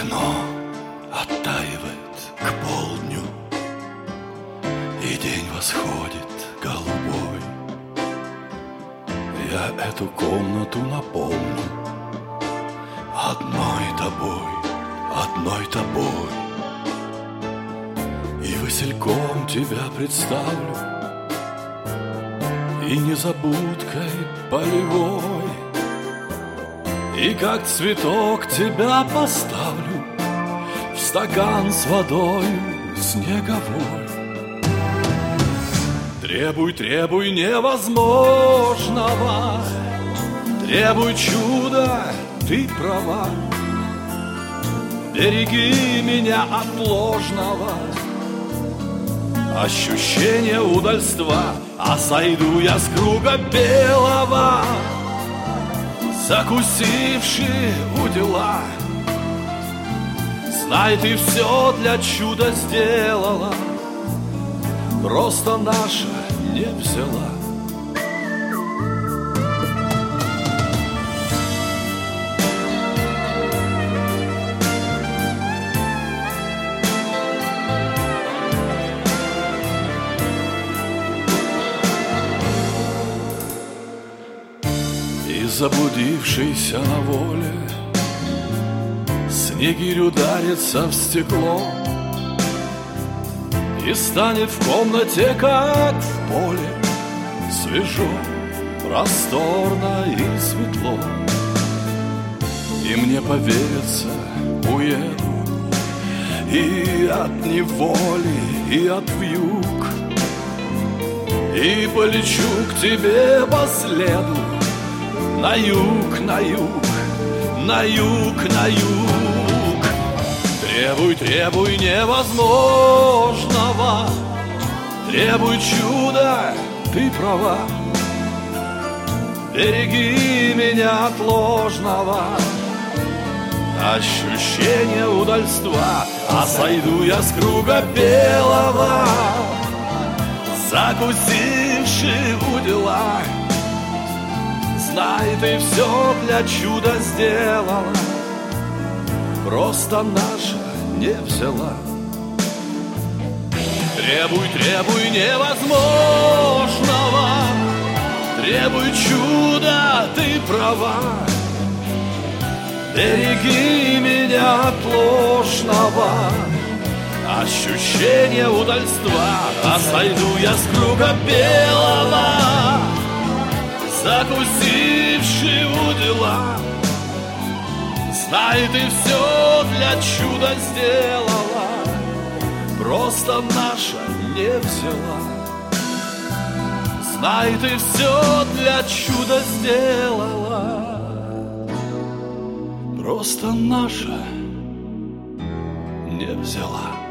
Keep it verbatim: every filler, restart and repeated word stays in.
Окно оттаивает к полдню, и день восходит голубой. Я эту комнату наполню одной тобой, одной тобой. И васильком тебя представлю, и незабудкой полевой. И как цветок тебя поставлю в стакан с водою снеговой. Требуй, требуй невозможного, требуй чуда, ты права. Береги меня от ложного ощущения удальства, а сойду я с круга белого, закусивши удила. Знай, ты все для чуда сделала, просто наша не взяла. И заблудившийся на воле снегирь ударится в стекло, и станет в комнате, как в поле, свежо, просторно и светло. И мне поверится, уеду и от неволи, и от вьюг, и полечу к тебе по следу на юг, на юг, на юг, на юг. Требуй, требуй невозможного, требуй чуда, ты права. Береги меня от ложного ощущения удальства, а сойду я с круга белого, закусивши удила. Знай, ты все для чуда сделала, просто наша не взяла. Требуй, требуй невозможного, требуй чуда, ты права. Береги меня от ложного ощущения удальства, а сойду я с круга белого, закусивши удила. Знай, ты все для чуда сделала, просто наша не взяла. Знай, ты все для чуда сделала, просто наша не взяла.